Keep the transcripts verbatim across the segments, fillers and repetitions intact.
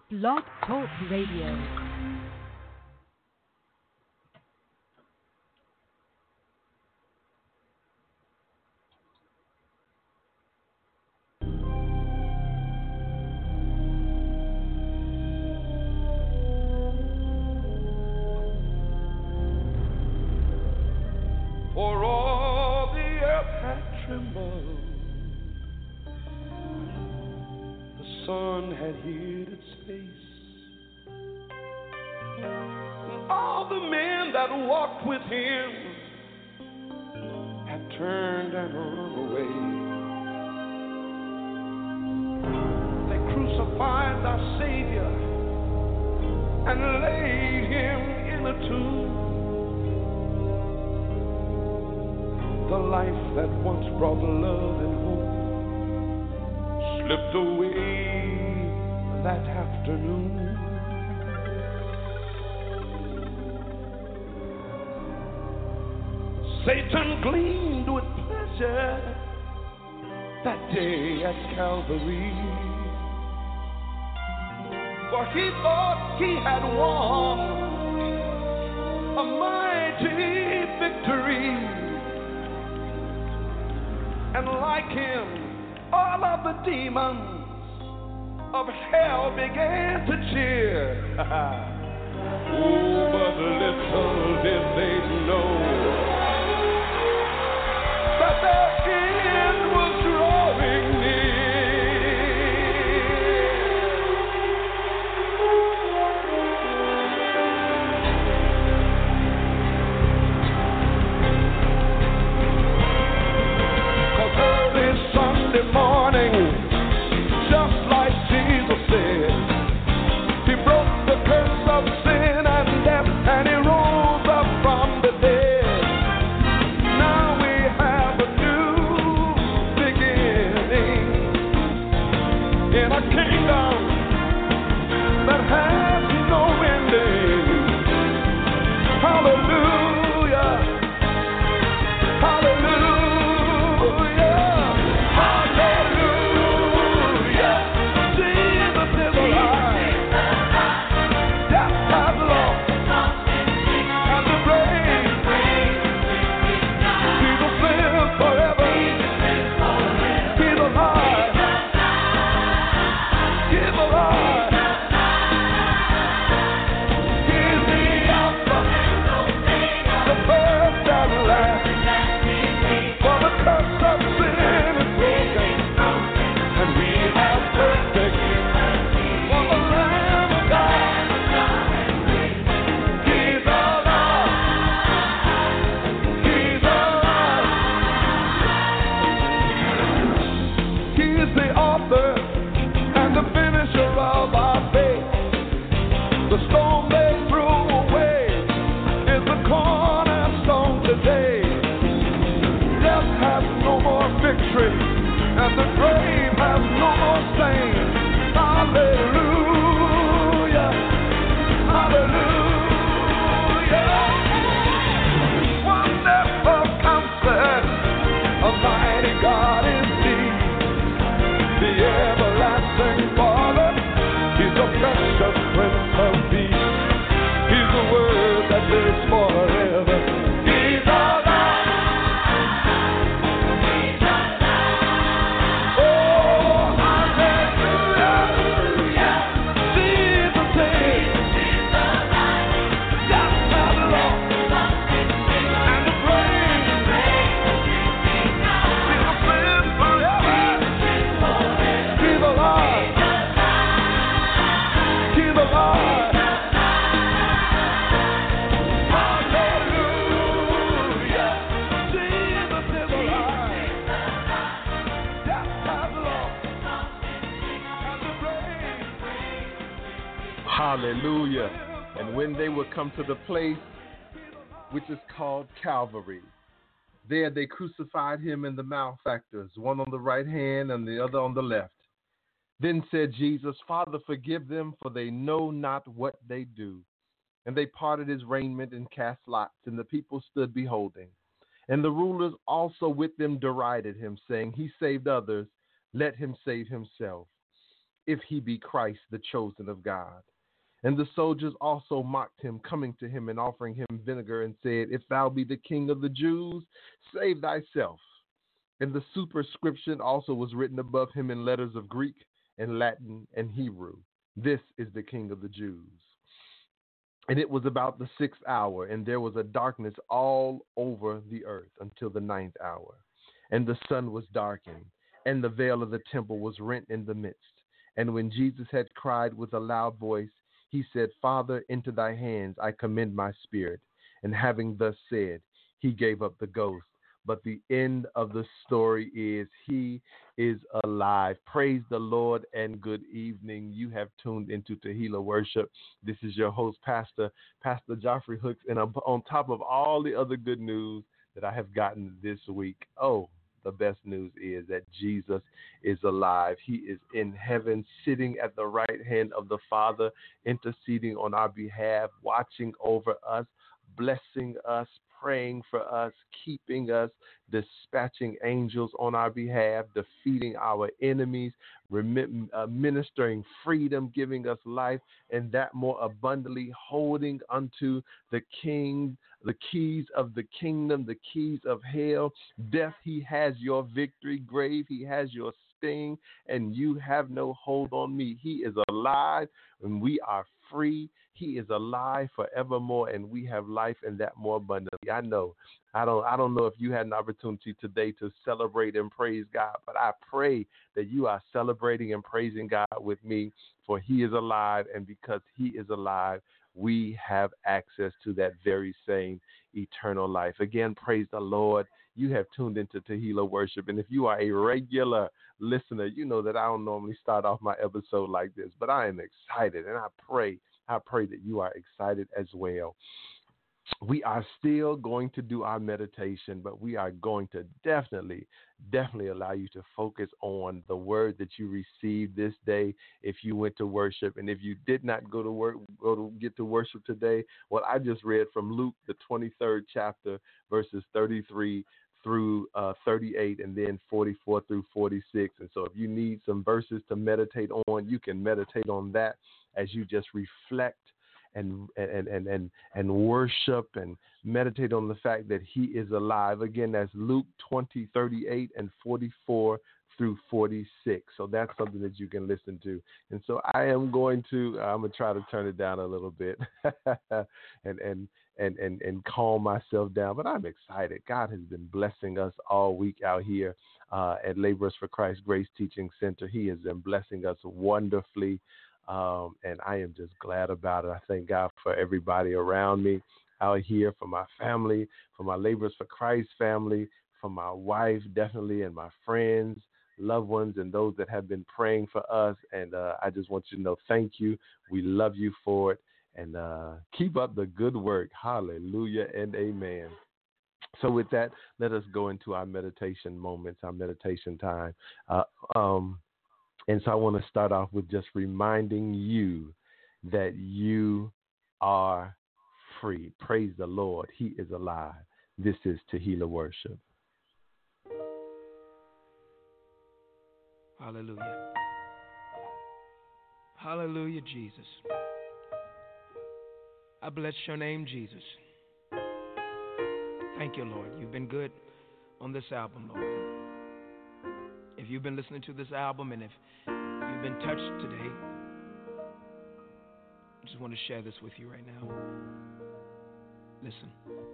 Blog Talk Radio. For all the earth had trembled, the sun had hid its face, and all the men that walked with him had turned and run away. They crucified our Savior and laid him in a tomb. The life that once brought love and hope slipped away that afternoon. Satan gleamed with pleasure that day at Calvary, for he thought he had won a mighty victory. And like him, all of the demons of hell began to cheer. Oh, but little did they know that their end was drawing near. Sunday morning, just like Jesus said, he broke the curse of sin and death, and he rose up from the dead. Now we have a new beginning in a kingdom that has no ending. Hallelujah. Hallelujah. And the grave has no more stain. Hallelujah. Hallelujah. Wonderful Counselor, a mighty God indeed. The everlasting Father, he's a precious Prince of Peace. He's the word that lives forever. He's alive. Hallelujah. And when they would come to the place which is called Calvary, there they crucified him and the malefactors, one on the right hand and the other on the left. Then said Jesus, Father, forgive them, for they know not what they do. And they parted his raiment and cast lots, and the people stood beholding. And the rulers also with them derided him, saying, He saved others, let him save himself. if he be Christ, the chosen of God. And the soldiers also mocked him, coming to him and offering him vinegar, and said, If thou be the king of the Jews, save thyself. And the superscription also was written above him in letters of Greek and Latin and Hebrew. This is the King of the Jews. And it was about the sixth hour, and there was a darkness all over the earth until the ninth hour. And the sun was darkened, and the veil of the temple was rent in the midst. And when Jesus had cried with a loud voice, he said, Father, into thy hands I commend my spirit. And having thus said, he gave up the ghost. But the end of the story is he is alive. Praise the Lord and good evening. You have tuned into Tehillah Worship. This is your host, Pastor, Pastor Joffrey Hooks. And on top of all the other good news that I have gotten this week, oh, the best news is that Jesus is alive. He is in heaven, sitting at the right hand of the Father, interceding on our behalf, watching over us, blessing us, praying for us, keeping us, dispatching angels on our behalf, defeating our enemies, rem- uh, ministering freedom, giving us life, and that more abundantly, holding unto the King, the keys of the kingdom, the keys of hell. Death, he has your victory. Grave, he has your sting, and you have no hold on me. He is alive, and we are free. He is alive forevermore, and we have life and that more abundantly. I know. I don't I don't know if you had an opportunity today to celebrate and praise God, but I pray that you are celebrating and praising God with me, for he is alive, and because he is alive, we have access to that very same eternal life. Again, praise the Lord. You have tuned into Tehillah Worship, and if you are a regular listener, you know that I don't normally start off my episode like this, but I am excited, and I pray I pray that you are excited as well. We are still going to do our meditation, but we are going to definitely, definitely allow you to focus on the word that you received this day if you went to worship. And if you did not go to work, go to get to worship today, well, I just read from Luke, the twenty-third chapter, verses thirty-three through uh, thirty-eight, and then forty-four through forty-six. And so if you need some verses to meditate on, you can meditate on that as you just reflect and and and and and worship and meditate on the fact that he is alive. Again, that's Luke twenty, thirty-eight and forty-four through forty-six. So that's something that you can listen to. And so I am going to I'm gonna try to turn it down a little bit and and and and and calm myself down. But I'm excited. God has been blessing us all week out here uh, at Laborers for Christ Grace Teaching Center. He has been blessing us wonderfully. Um, and I am just glad about it. I thank God for everybody around me out here, for my family, for my Laborers for Christ family, for my wife, definitely, and my friends, loved ones, and those that have been praying for us. And uh, I just want you to know, thank you. We love you for it. And uh, keep up the good work. Hallelujah and amen. So with that, let us go into our meditation moments, our meditation time. Uh, um, And so I want to start off with just reminding you that you are free. Praise the Lord. He is alive. This is Tehillah Worship. Hallelujah. Hallelujah, Jesus. I bless your name, Jesus. Thank you, Lord. You've been good on this album, Lord. If you've been listening to this album and if you've been touched today, I just want to share this with you right now. Listen.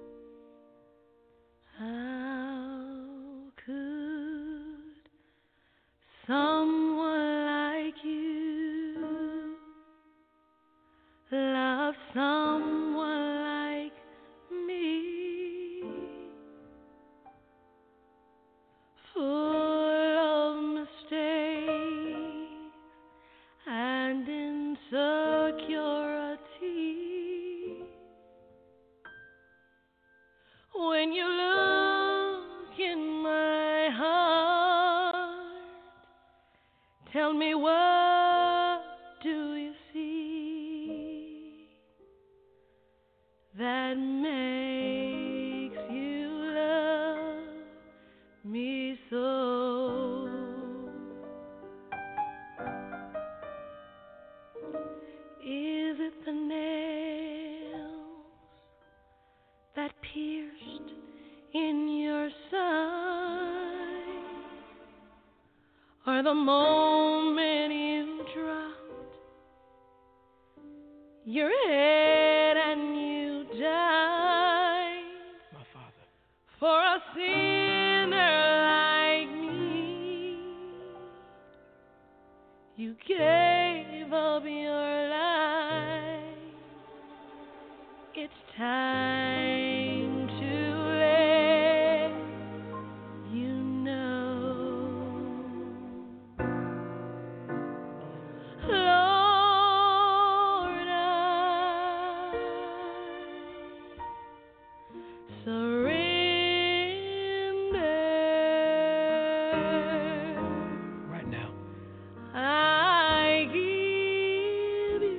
How could someone like you love someone like me? Full of mistakes and insecurity. When you look in my heart, tell me, what do you see that makes you love me so? the moment you dropped your head and you died, My Father. for a sinner like me, you gave up your life. It's time to let you know, Lord, I surrender. Right now. I give you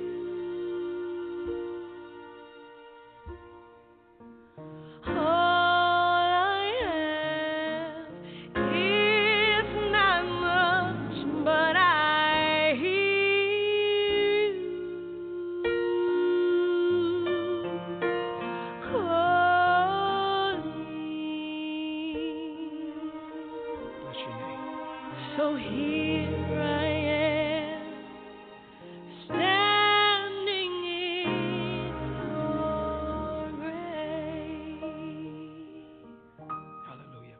all I have. It's not much, but I hear you calling. Bless your name. So here I am, standing in your grace. Hallelujah.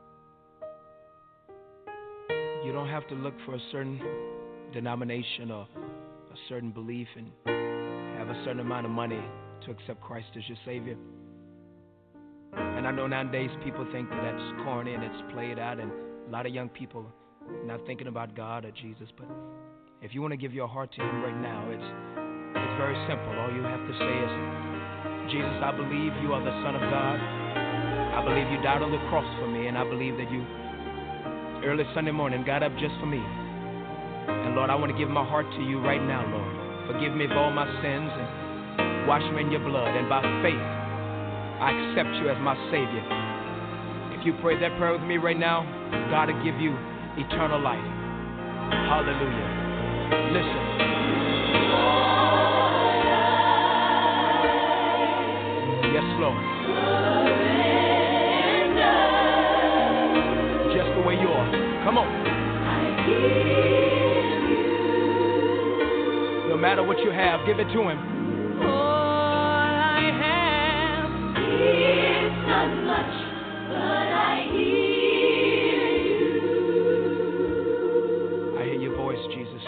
You don't have to look for a certain denomination or a certain belief and have a certain amount of money to accept Christ as your Savior. And I know nowadays people think that that's corny and it's played out, and a lot of young people not thinking about God or Jesus. But if you want to give your heart to Him right now, it's it's very simple. All you have to say is, Jesus, I believe you are the Son of God. I believe you died on the cross for me, and I believe that you early Sunday morning got up just for me. And Lord, I want to give my heart to you right now, Lord. Forgive me of all my sins and wash me in your blood. And by faith, I accept you as my Savior. If you pray that prayer with me right now, God will give you eternal life. Hallelujah. Listen. Yes, Lord. Just the way you are. Come on. No matter what you have, give it to Him. All I have is not much, but I hear you. I hear your voice, Jesus.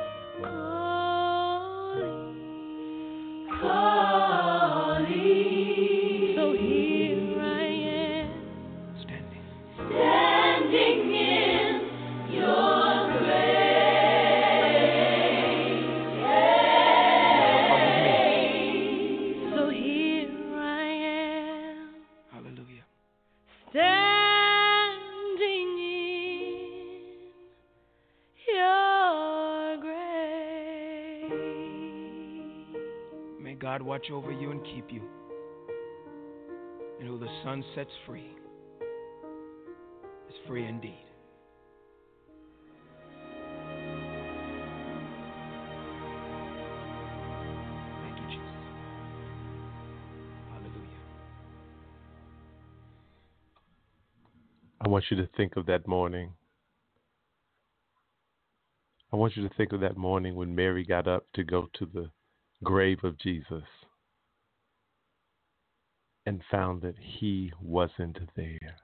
Calling, calling. So here I am, Standing. standing in your grace. So here I am, Hallelujah. standing in your grace. May God watch over you and keep you. And who the Son sets free is free indeed. Thank you, Jesus. Hallelujah. I want you to think of that morning. I want you to think of that morning when Mary got up to go to the grave of Jesus and found that he wasn't there.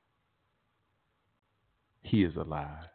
He is alive.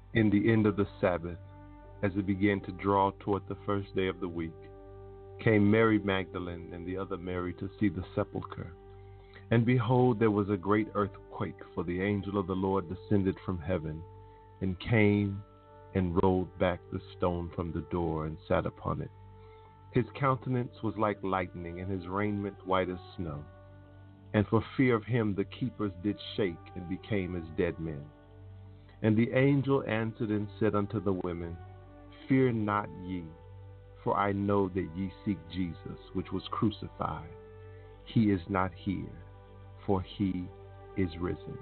In the end of the Sabbath, as it began to draw toward the first day of the week, came Mary Magdalene and the other Mary to see the sepulchre. And behold, there was a great earthquake, for the angel of the Lord descended from heaven, and came and rolled back the stone from the door, and sat upon it. His countenance was like lightning, and his raiment white as snow. And for fear of him the keepers did shake, and became as dead men. And the angel answered and said unto the women, Fear not ye, for I know that ye seek Jesus, which was crucified. He is not here, for he is risen.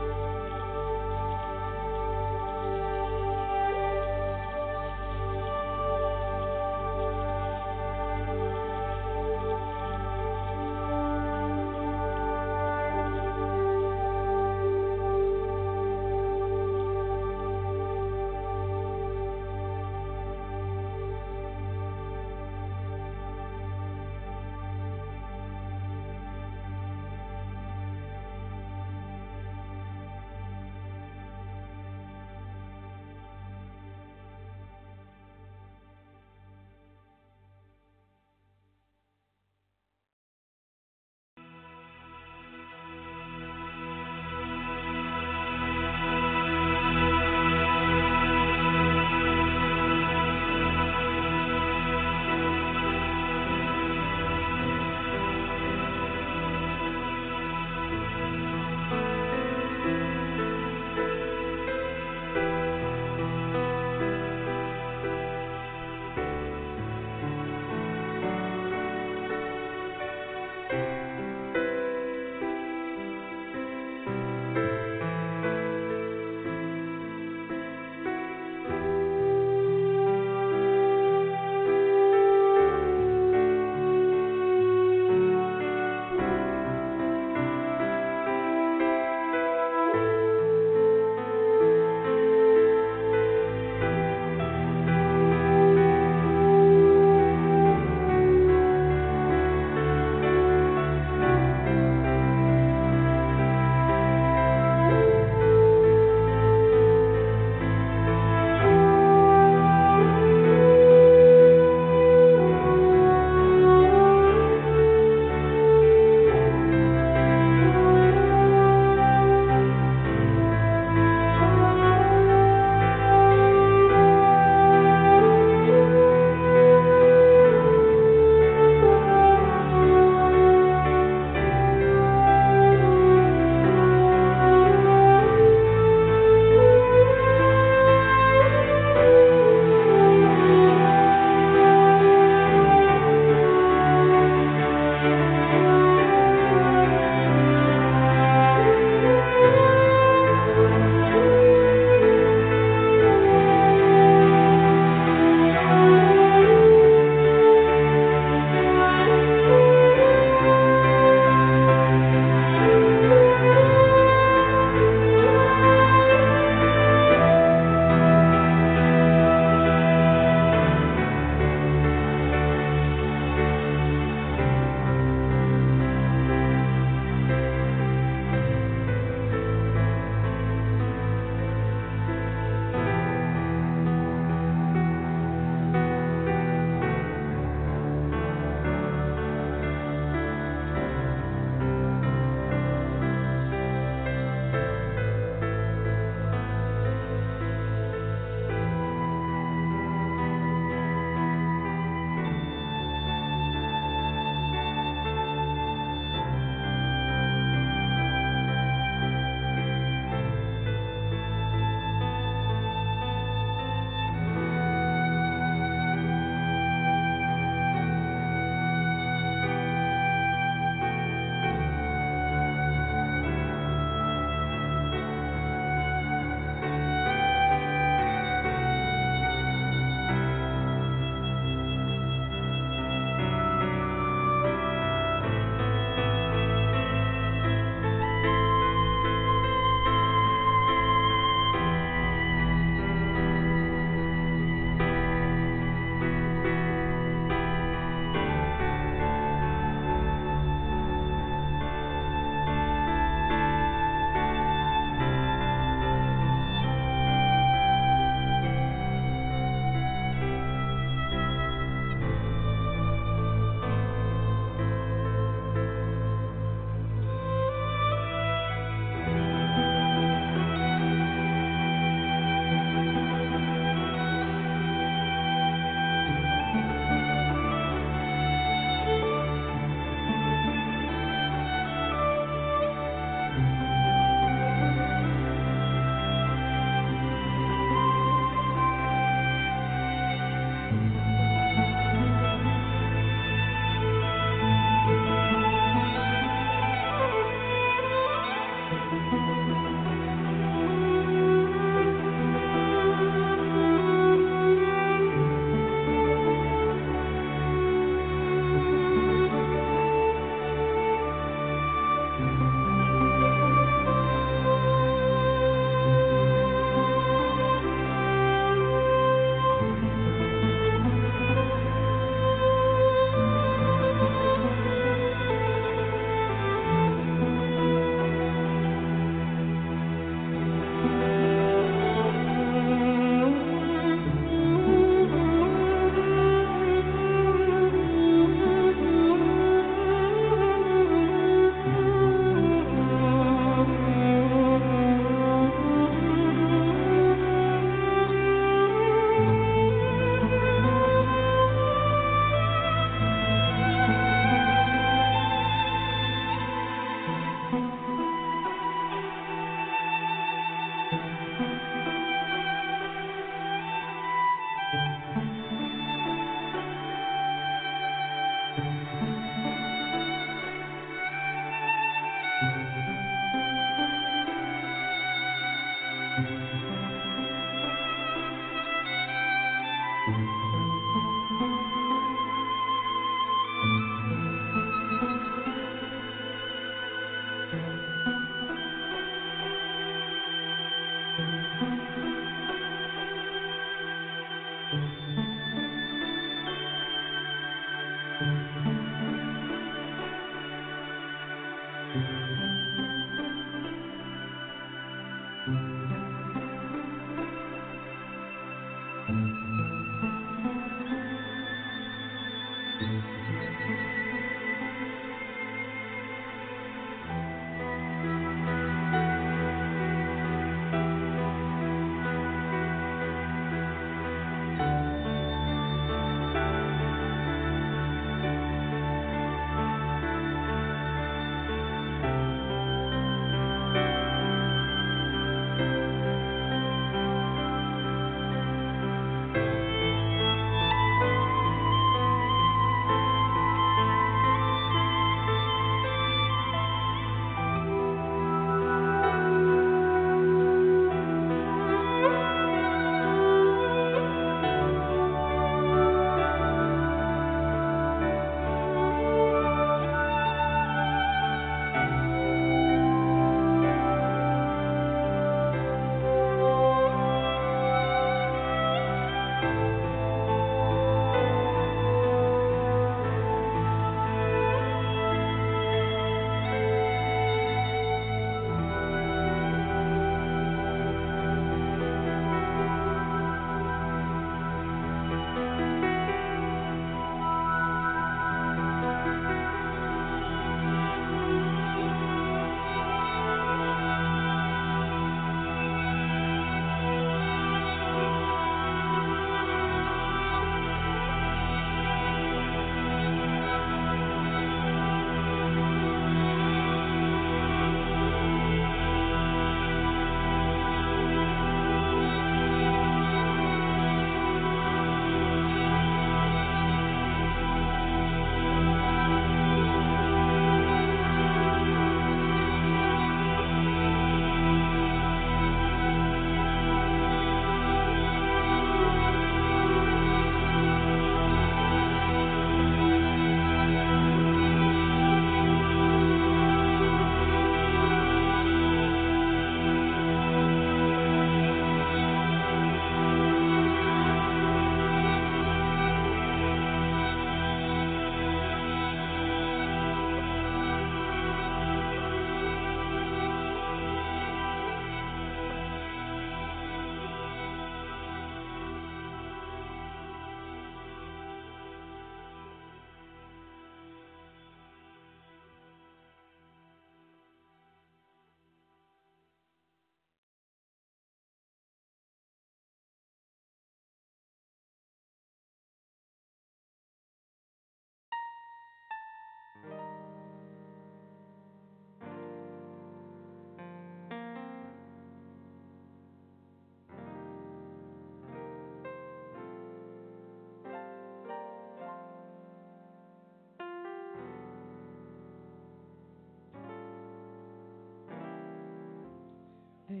They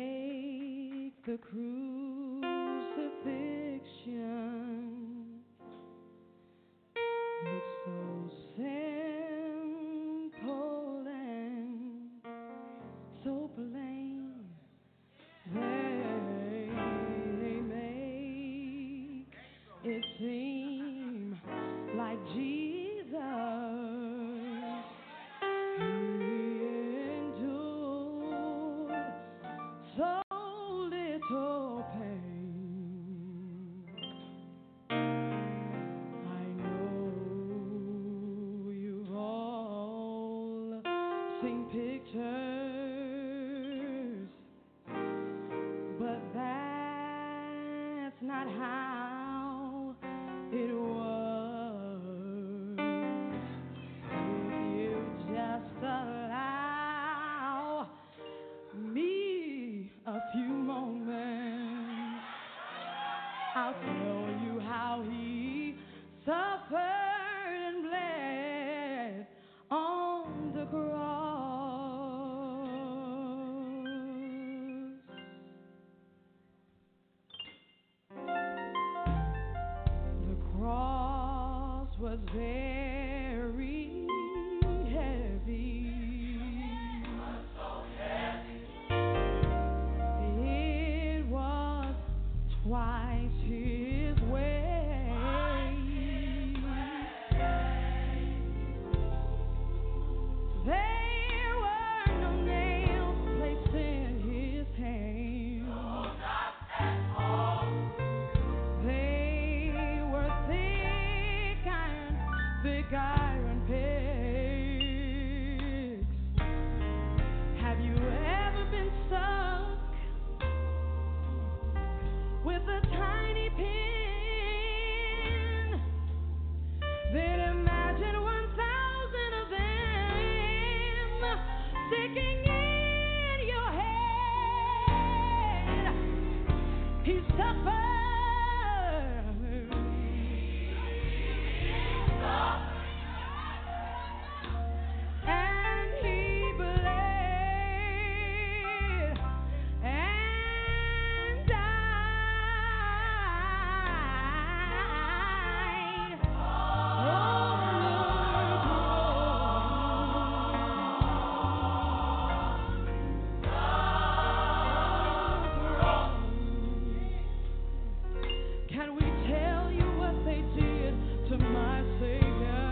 make the crucifixion look so simple and so plain. They, they make it seem like Jesus, he endured so little pain. I know you've all seen pictures, but that's not how it was. If you just allow me a few moments, I'll tell you how he suffered and bled on the cross. was very heavy. It was twice his weight. There were no nails placed in his hands. They were thick iron, thick iron pegs. Have you ever been stuck with a tiny pin? Then imagine one thousand of them sticking in your head. He suffered. And he bled and died on the cross. Can we tell you what they did to my Savior?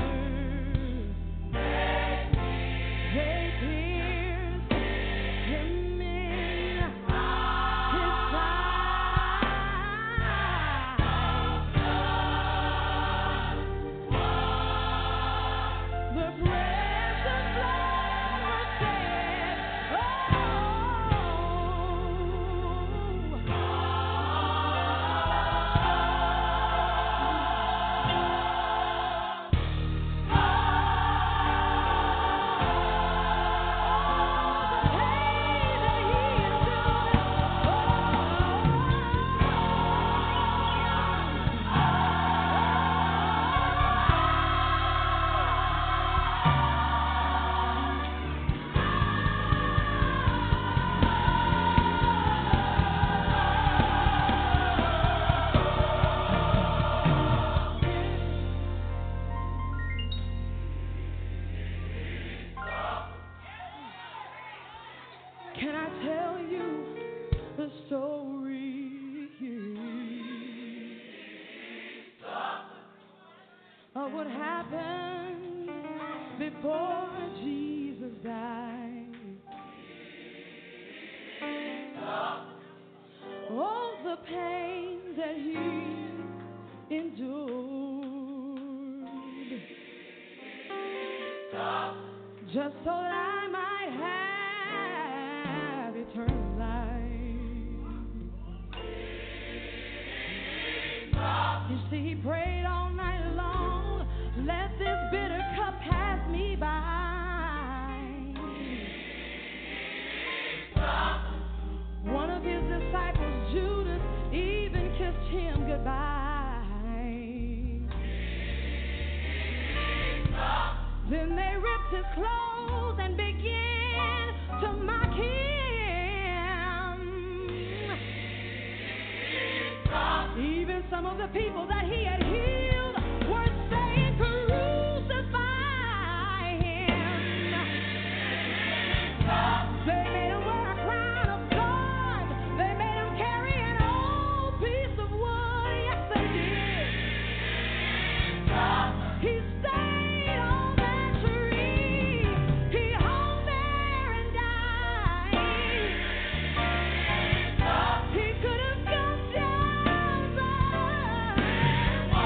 They pierced him in his side. The precious blood was shed. Can I tell you the story of what happened before Jesus died? Oh, the pain that he endured, just so that I might have eternal life. You see, he prayed all night long, let this bitter cup pass me by. One of his disciples, Judas, even kissed him goodbye. Then they ripped his clothes and began to mock him. Even some of the people that he had healed were saying, crucify him. They made him wear a crown of thorns. They made him carry an old piece of wood. Yes, they did. He stayed on that tree. He hung there and died. He could have come down, but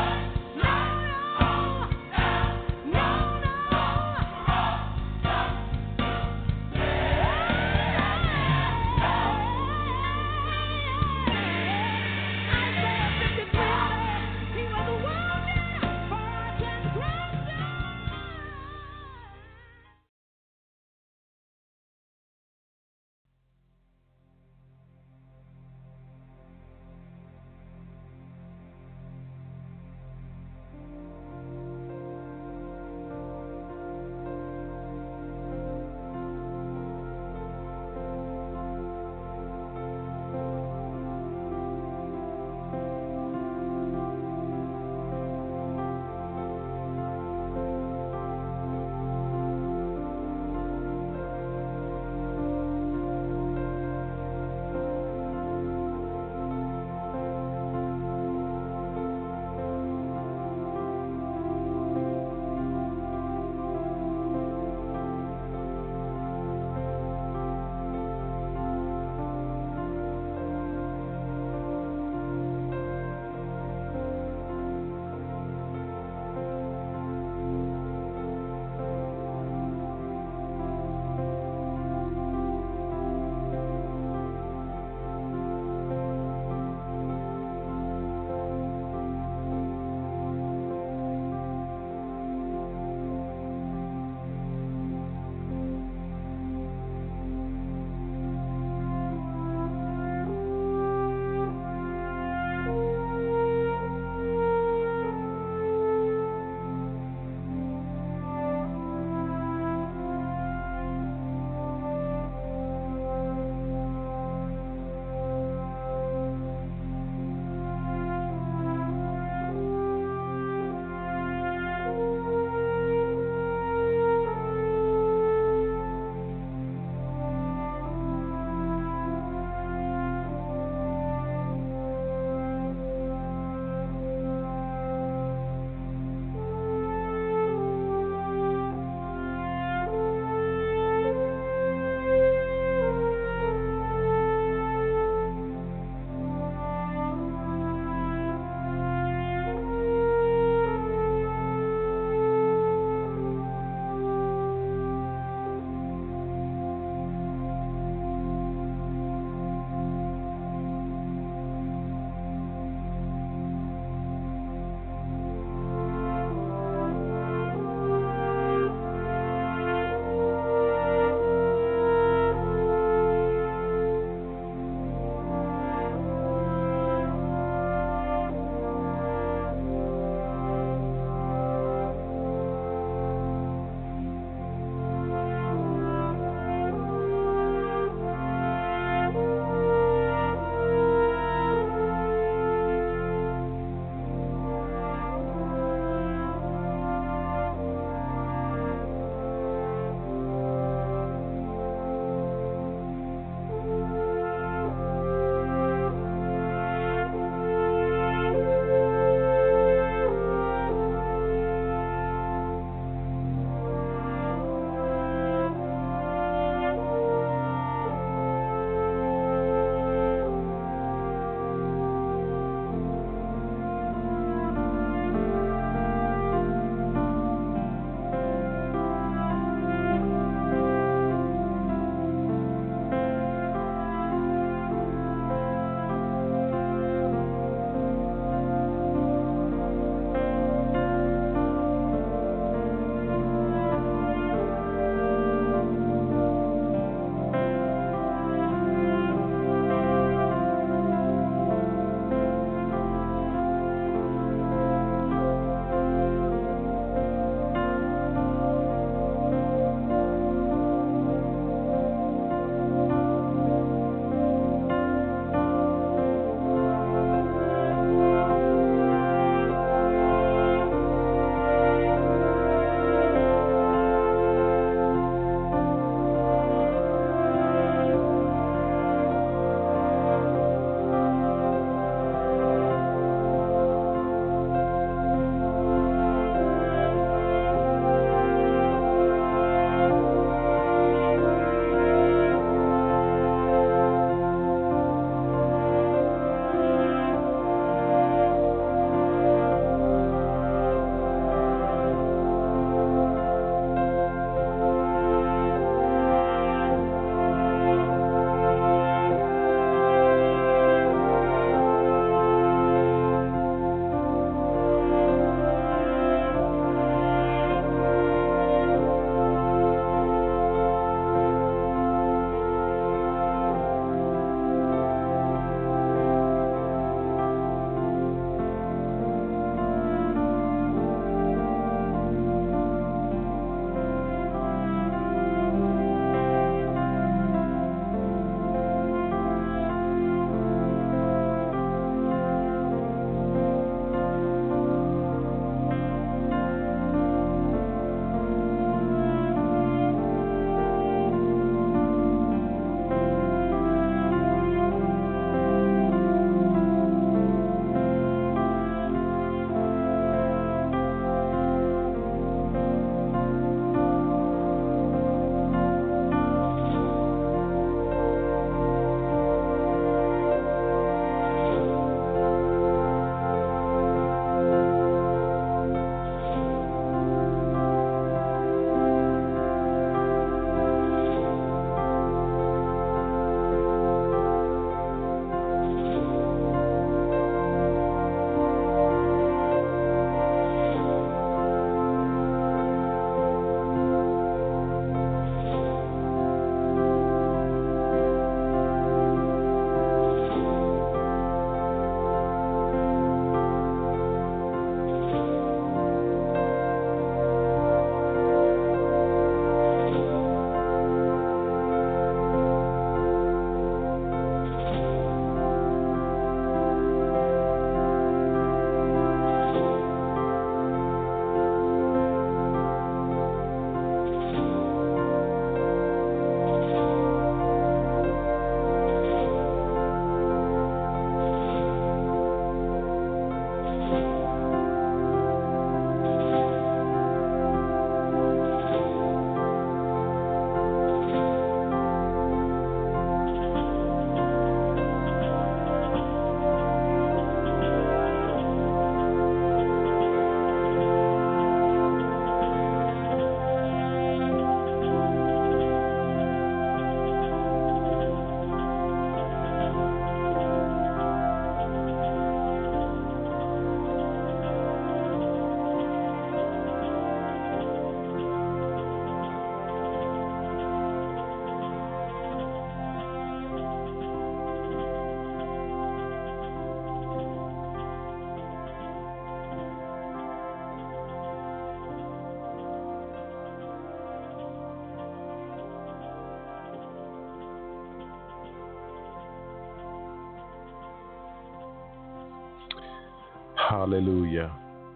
Hallelujah.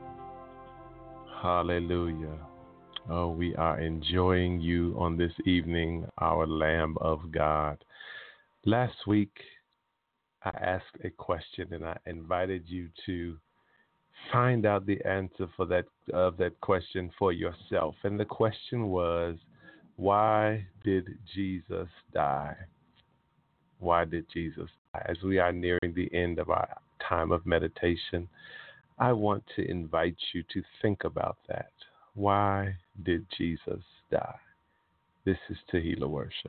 Hallelujah. Oh, we are enjoying you on this evening, our Lamb of God. Last week, I asked a question and I invited you to find out the answer for that of that question for yourself. And the question was, why did Jesus die? Why did Jesus die? As we are nearing the end of our time of meditation, I want to invite you to think about that. Why did Jesus die? This is Tehillah Worship.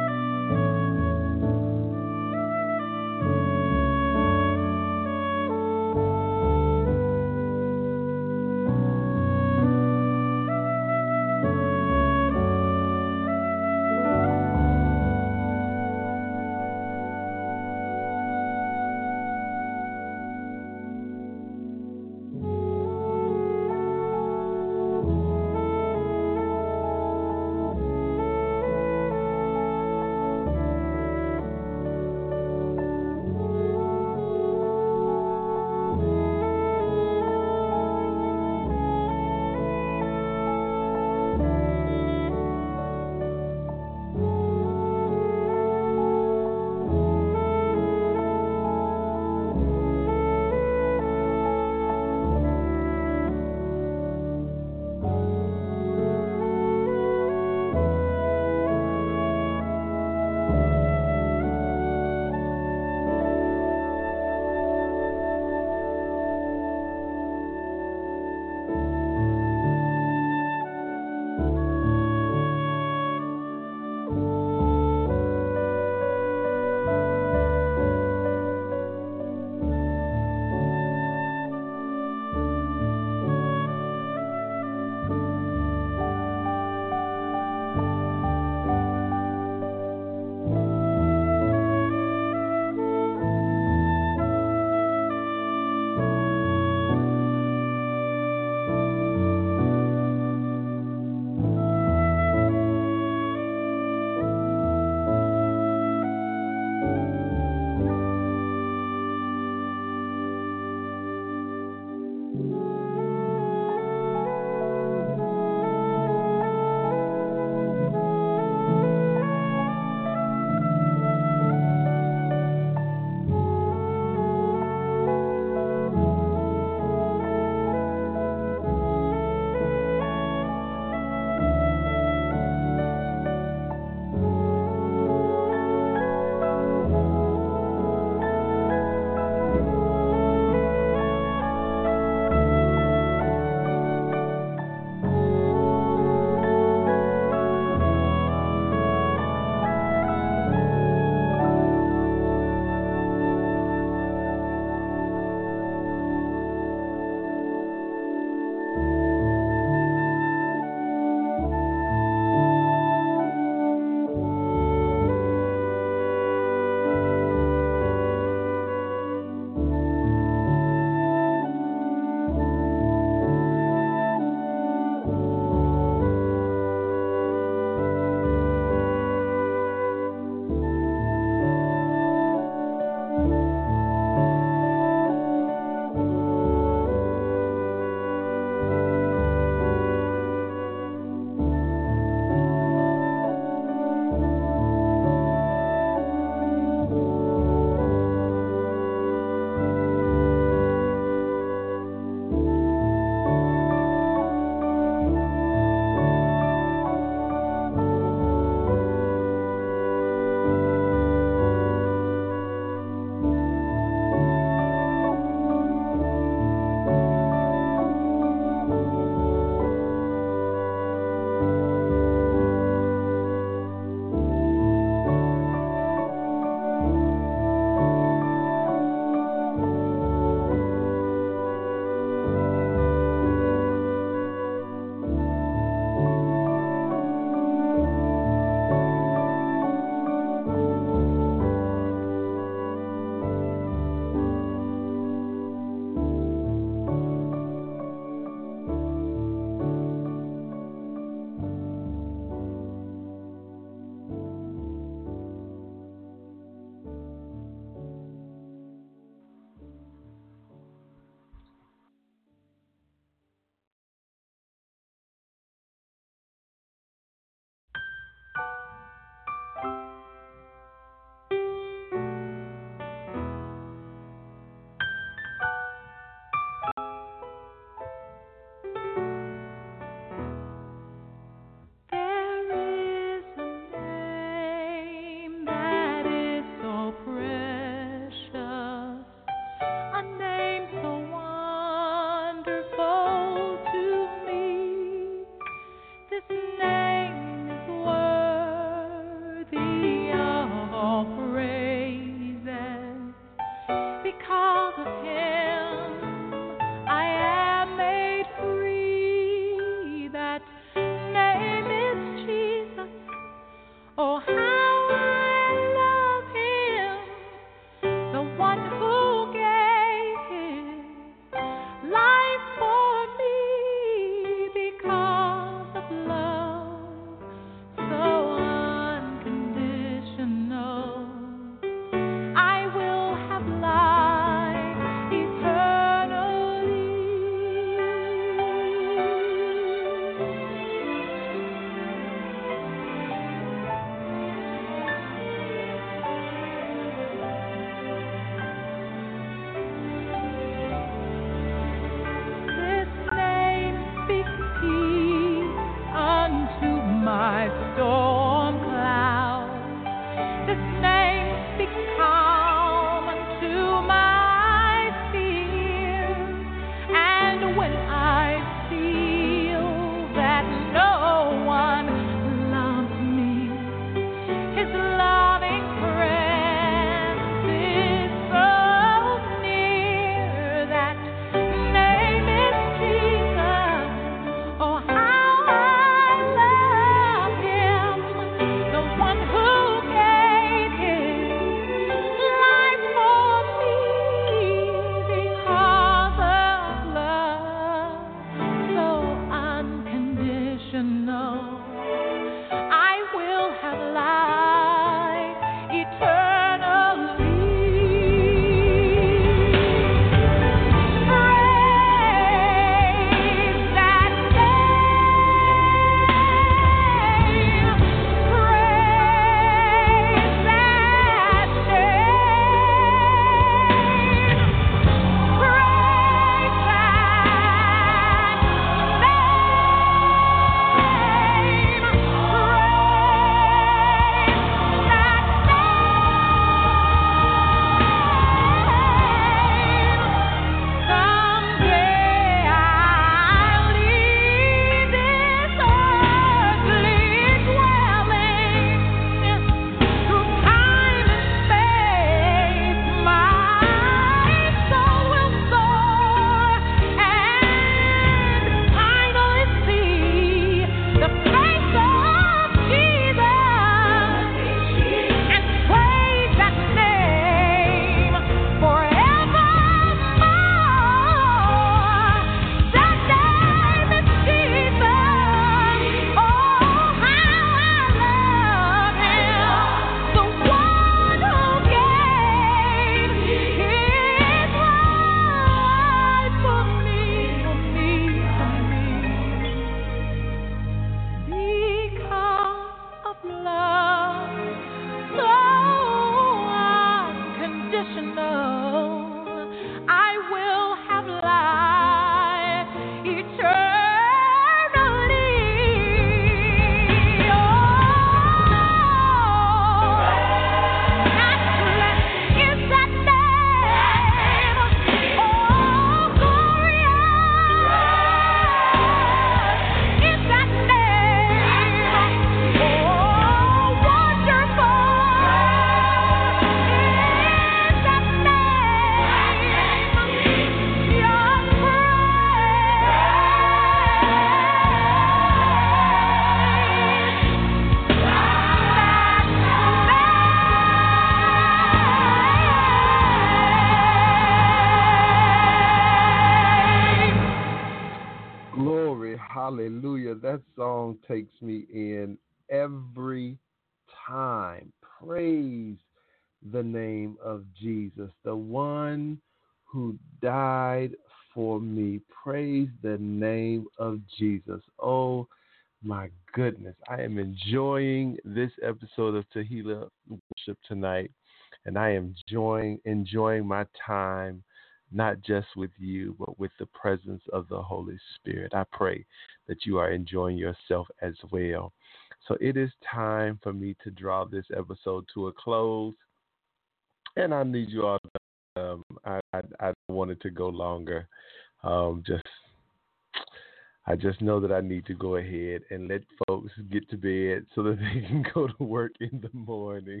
Hallelujah. That song takes me in every time. Praise the name of Jesus, the one who died for me. Praise the name of Jesus. Oh, my goodness. I am enjoying this episode of Tehillah Worship tonight, and I am enjoying, enjoying my time not just with you, but with the presence of the Holy Spirit. I pray that you are enjoying yourself as well. So it is time for me to draw this episode to a close, and I need you all to, um, I, I, I wanted to go longer. Um, just, I just know that I need to go ahead and let folks get to bed so that they can go to work in the morning.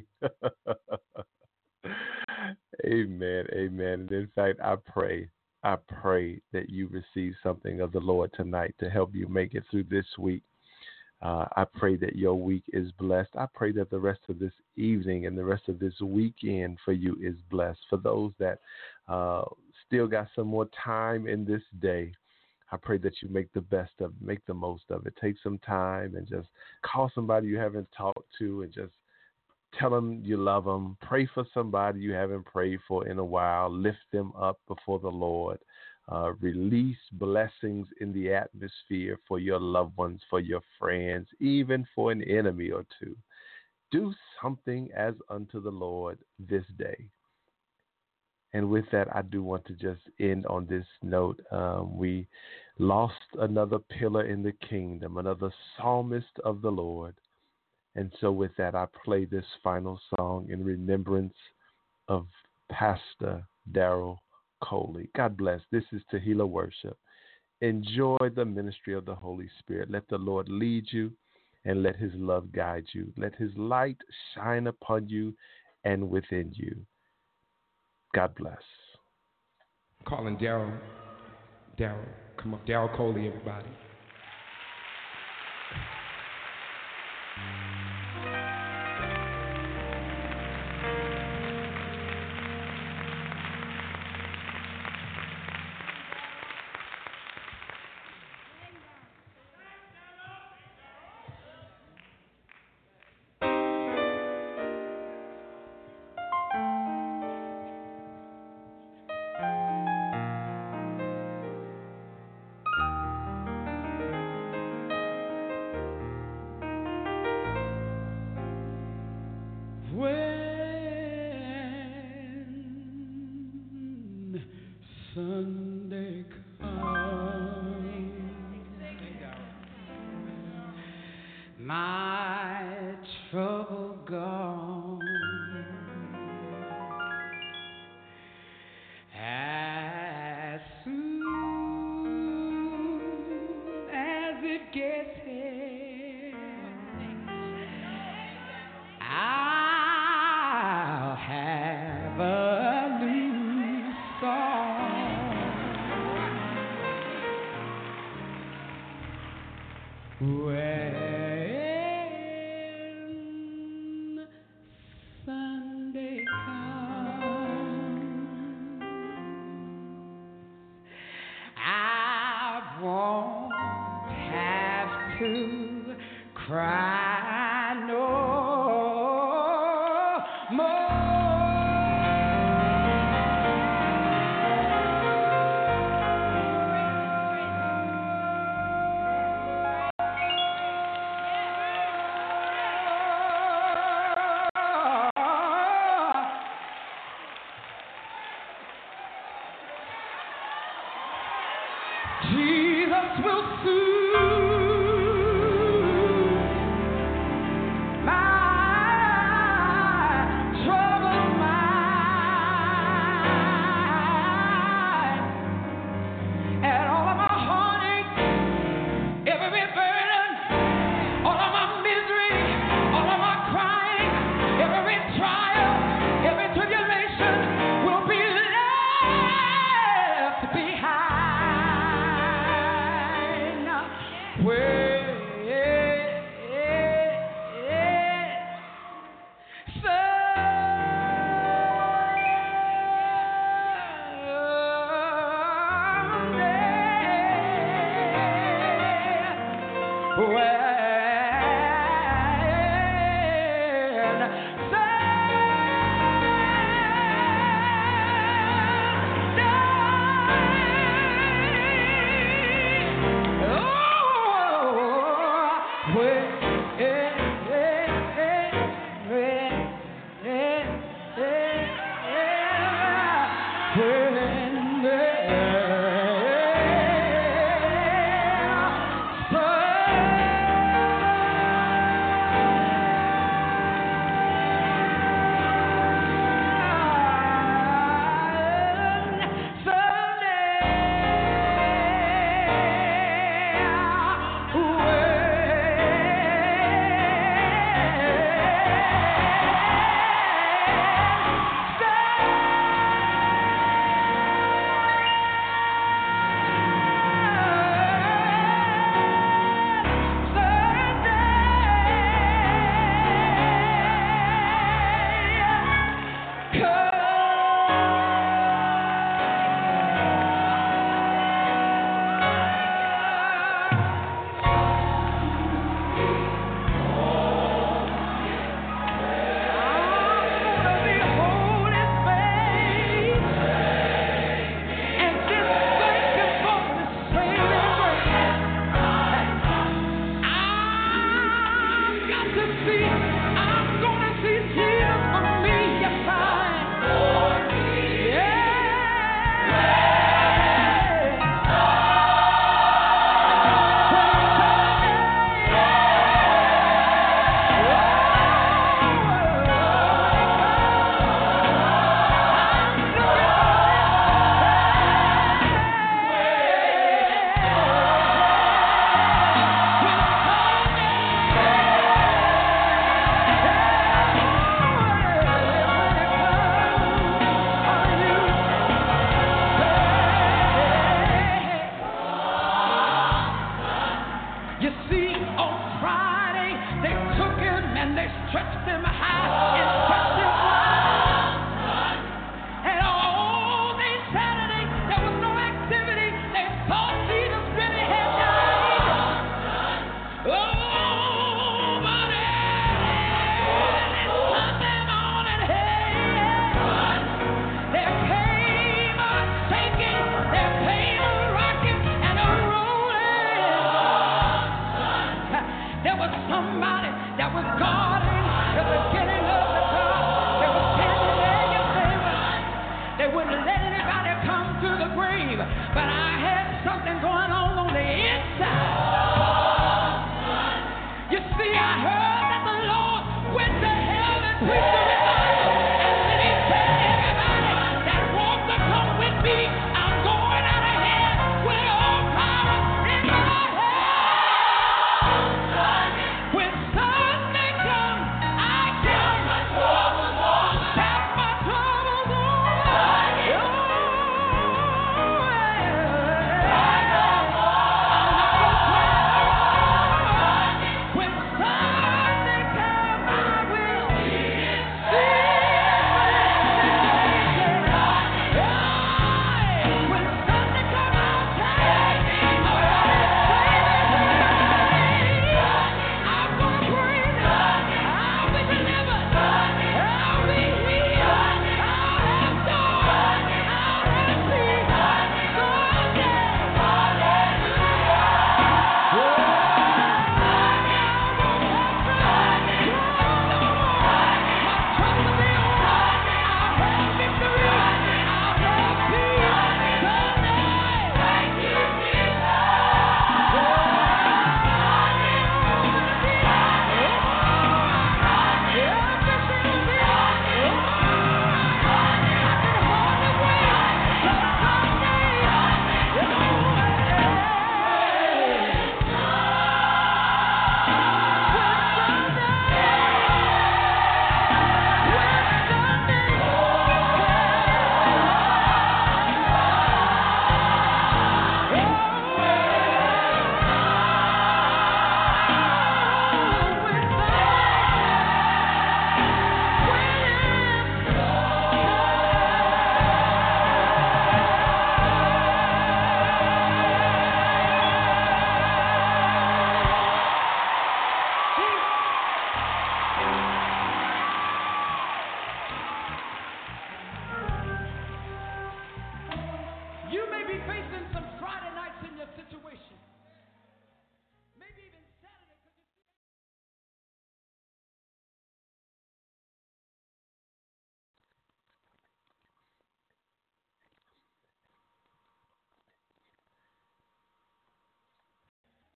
Amen, amen. And in fact, I pray, I pray that you receive something of the Lord tonight to help you make it through this week. Uh, I pray that your week is blessed. I pray that the rest of this evening and the rest of this weekend for you is blessed. For those that uh, still got some more time in this day, I pray that you make the best of it, make the most of it. Take some time and just call somebody you haven't talked to and just tell them you love them. Pray for somebody you haven't prayed for in a while. Lift them up before the Lord. Uh, release blessings in the atmosphere for your loved ones, for your friends, even for an enemy or two. Do something as unto the Lord this day. And with that, I do want to just end on this note. Um, we lost another pillar in the kingdom, another psalmist of the Lord. And so with that, I play this final song in remembrance of Pastor Darrell Coley. God bless. This is Tehillah Worship. Enjoy the ministry of the Holy Spirit. Let the Lord lead you and let his love guide you. Let his light shine upon you and within you. God bless. Calling Darrell. Darrell. Come up. Darrell Coley, everybody. When Sunday comes, my trouble gone, as soon as it gets here, I'll have a new song. When Sunday comes, I won't have to cry no more. Jesus will soothe my troubled mind, and all of my heartache, every burden, all of my misery, all of my crying, every trial, every tribulation will be left behind. Someday where